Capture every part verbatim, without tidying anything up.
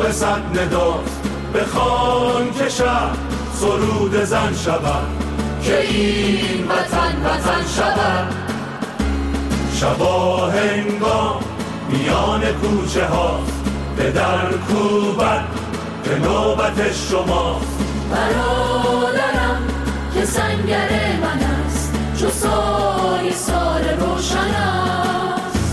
صبح صد نداست بخوان که شب سرود زن شود، که این وطن وطن شود. شبا هنگام میان کوچه هاست به در کوبت که نوبت شماست. برادرم که سنگر من است، چو سایه سار روشن است.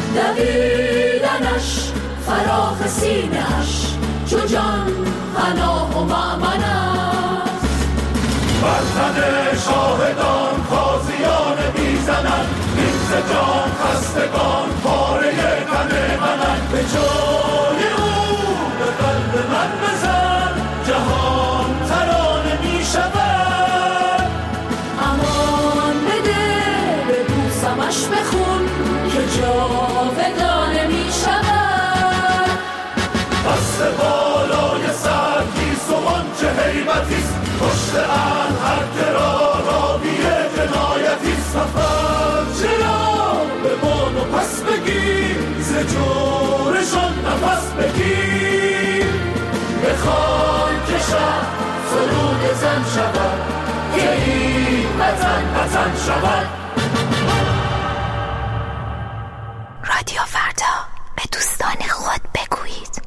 دویدنش فراخ سینه‌اش، چو جان پناه و مأمن است. بر تن شاهدان تازیانه میزنند، این ز جان خستگان پاره تن منند. به جای او به قلب من بزن، جهان ترانه میشود. امان بده ببوسمش بخون، که جاودانه میشود. بسته بالای سر گیسوان چه هیبتیست، کشته ان هر که را راوی جنایتیست. سفر چرا به بان و پس بگیر، ز جورشان نفس بگیر. بخوان که شب سرود زن شود، که این وطن وطن شود. رادیو فردا، به دوستان خود بگویید.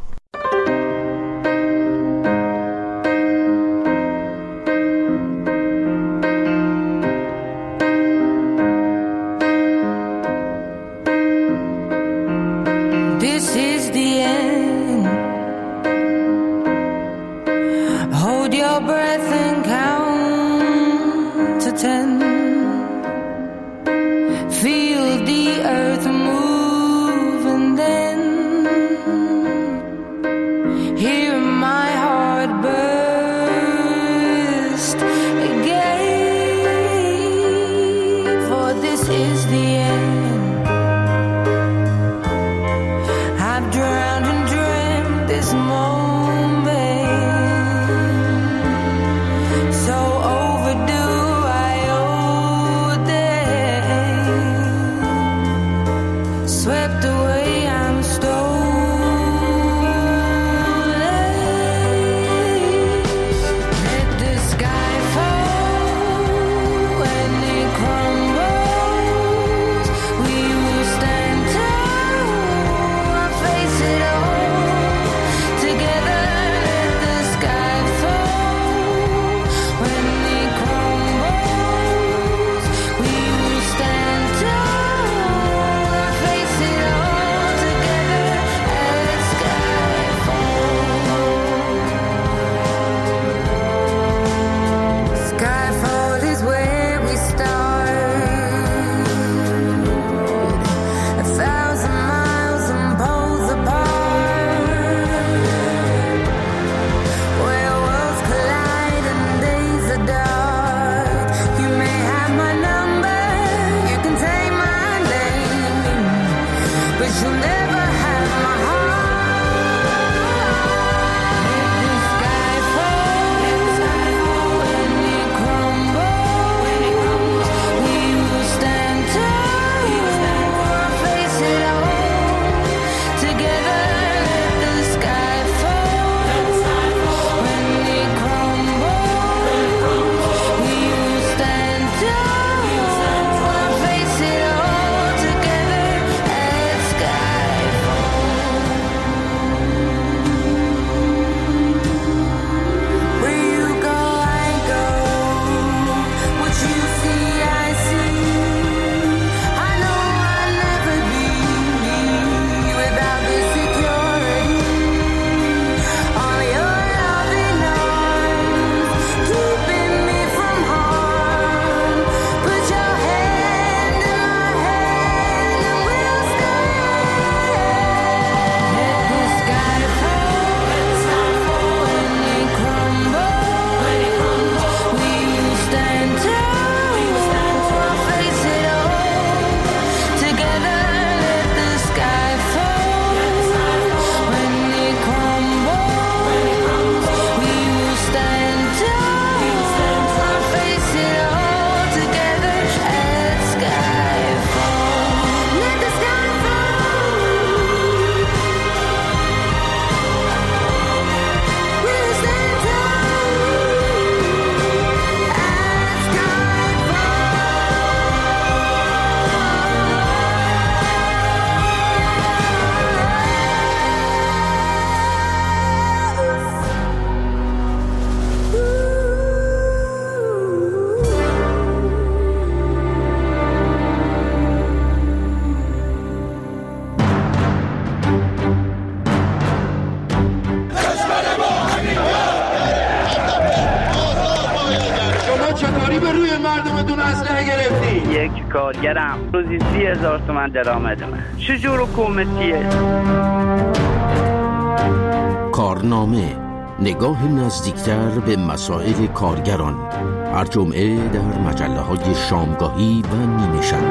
This is the end. Hold your breath and count to ten. Feel the earth move and then hear my heart burst again. For this is the end. I've drowned and dreamt this moment, so overdue I owe چطوری به روی مردمتون اسلحه گرفتی؟ یک کارگرم روزی سی هزار تومن درآمد من. چجور حکومتیه؟ کارنامه، نگاه نزدیکتر به مسائل کارگران، هر جمعه در مجله های شامگاهی و نیمه شب.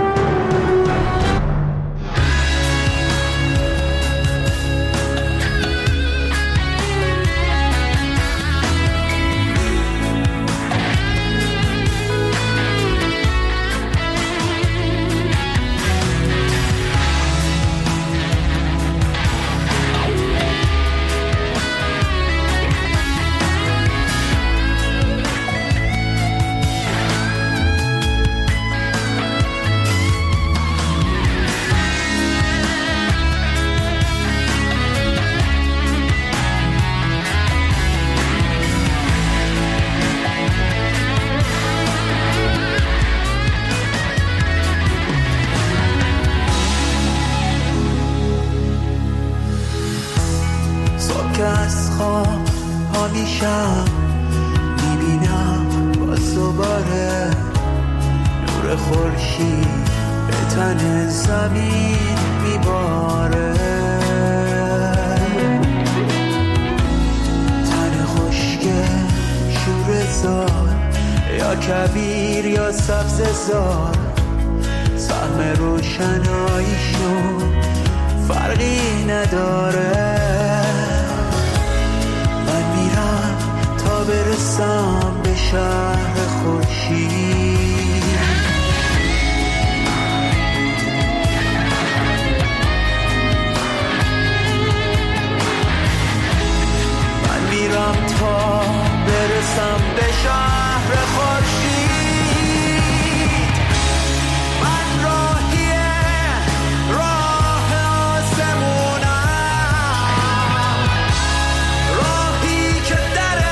از خواب ها میشم میبینم باز دوباره نور خورشید به تن زمین میباره، تن خشک شور زار یا کبیر یا سبز زار، سهم روشناییشون فرقی نداره. برسم به شهر خورشید، من میرم تا برسم به شهر خورشید. من راهیه راه آسمونم، راهی که در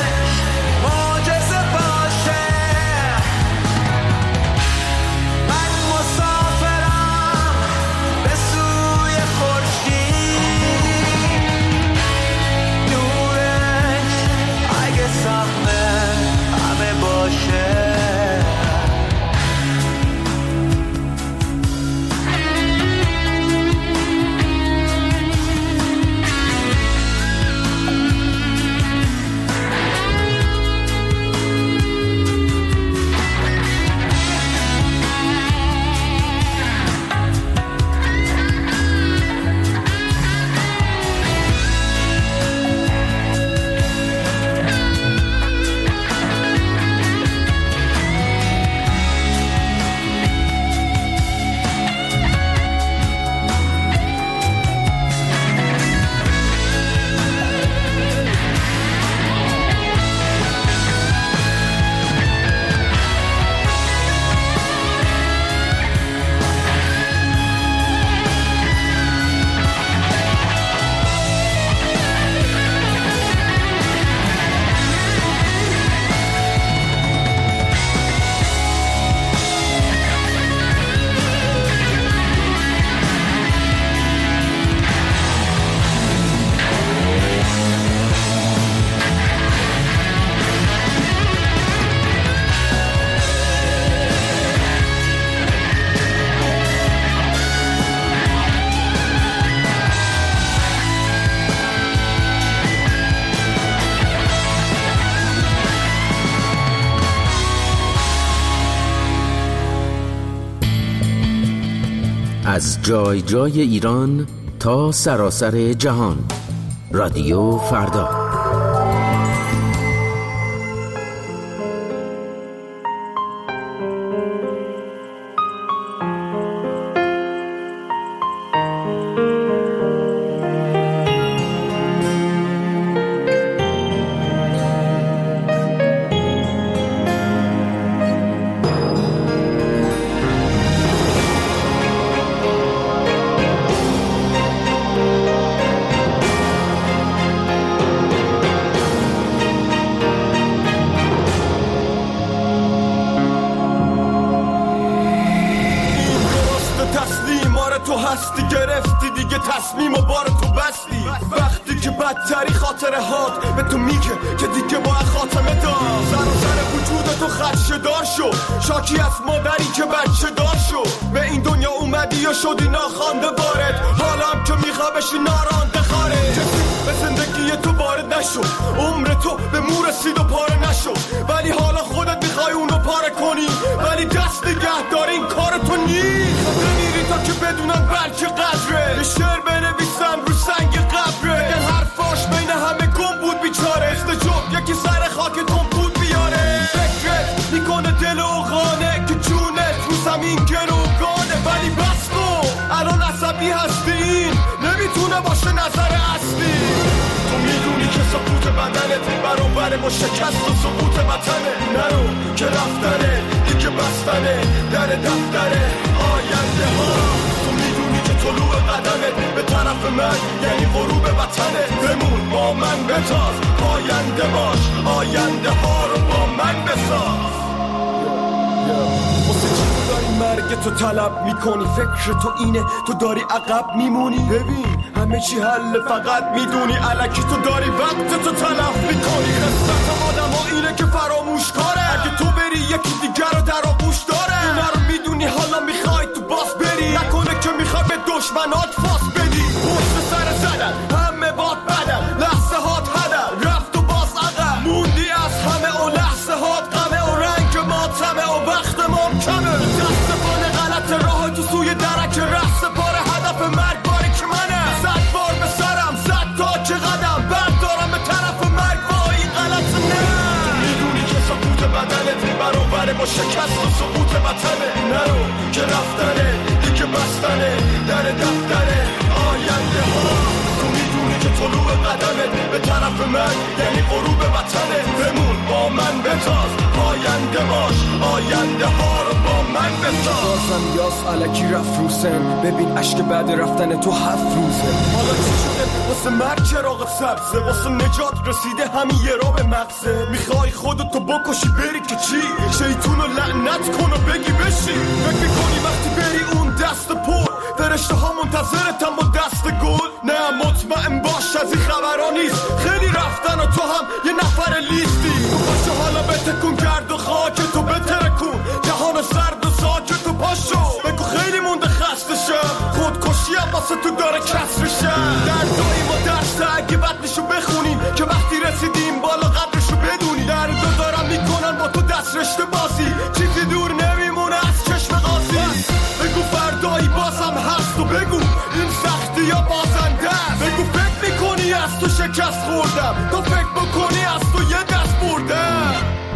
از جای جای ایران تا سراسر جهان، رادیو فردا. تو هستی گرفتی دیگه تصمیم و بار تو بستی، وقتی که بدتری خاطره هات به تو میگه که دیگه باید خاتمه داد. سر و سر وجود تو خدشه دار شو، شاکی از مادری که بچه دار شو. به این دنیا اومدی و شدی ناخوانده وارد، حالا هم که میخوا بشی نارانده خارج. به زندگی تو وارد نشو، عمر تو به مو رسید و پاره نشو، ولی حالا خودت میخوای اونو پاره کنی، ولی دست نگه داری این کار تو نیست. بمیری تا که بدونن بلکه قدره، یه شعر بنویسم رو سنگ قبره. این حرفاش بین همه گم بود بیچاره، استجاب یکی سر خاک تون بود بیاره. فکرت میکنه دل و غانه که جونت رو زمین گروگانه، ولی بس کن الان عصبی هستی، این نمیتونه باشه نظر اصلی. تو میدونی که سقوط بدنت برابر با شکست و سقوط وطنه. نرو که رفتنه دیگه بستنه در دفتره آینده ها. تو میدونی که طلوع قدمت به طرف من یعنی غروب وطنه. بمون با من بتاز، آینده باش، آینده ها رو با من بساز. واسه چی تو داری مرگ تو طلب میکنی؟ فکر تو اینه تو داری عقب میمونی؟ ببین همه چی حل فقط میدونی، الکی تو داری وقت تو تلف میکنی. خصلت آدم ها اینه که فراموش کاره، اگه تو بری یکی دیگر رو در آغوش داره. اینه رو میدونی حالا میخوای تو باس بری، نکنه که میخوای به دشمنات فاس بدی. پشت سر زدن همه باد بدن، لحظه هات هدن رفت و باز عقل موندی از همه و لحظه هات غمه و رنگ ماتمه و وقت ما کمه. دست بان غلط راه تو سوی درک رست پاره هدف مرگ باری که منه. صد بار به سرم صد تا که قدم بردارم به طرف مرگ با این غلط نه. تو میدونی که سقوط بدنت برابر با شکست و سقوط وطنه. نرو که رفتنه دیگه بستنه در دفتره آینده ها. تو میدونی که طلوع قدمت به طرف من یعنی غروب وطنه. بمون با من بتاز، آینده باش، آینده ها رو با من بساز. بازم یاس علکی رفت رو سن، ببین عشق بعد رفتن تو هفت روزه. حالا چی شده واسه مرگ چراغ سبزه، واسه نجات رسیده همین یه را به مغزه. میخوای خودتو بکشی بری که چی؟ شیطونو لعنت کن و بگی بشی. فکر میکنی وقتی بری اون دست پر فرشته ها منتظرتم با دست گل؟ نه مطمئن باش از این خبرها نیست، خیلی رفتن و تو هم یه نفر لیستی. تو پاشو حالا بتکون کرد و خاک تو بترکون، جهان سرد و ساکت تو پاشو بگو خیلی مونده خسته شم، خودکشی هم واسه تو داره کسر شم. دردایی ما درسته اگه بدنشو بخونیم که وقتی رسیدیم بالا قدرشو بدونی. دردو دارم میکنن با تو دست رشته بازی، چیزی دور نمیمونه از چشم قاضی. بگو فردایی بازم هست و بگو این سختی یا بازنده است. بگو فکر میکنی از تو شکست خوردم، تو فکر بکنی از تو یه دست بردم.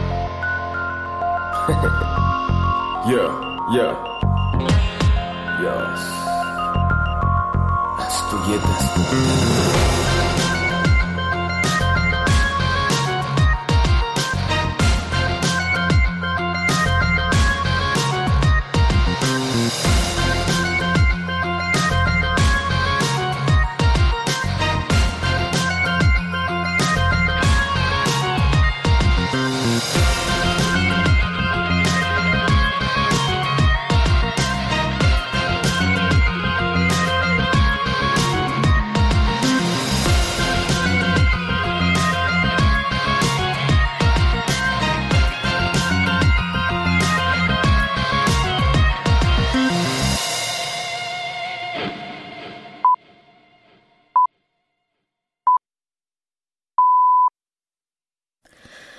یا یا یاس از تو یه دست بردم.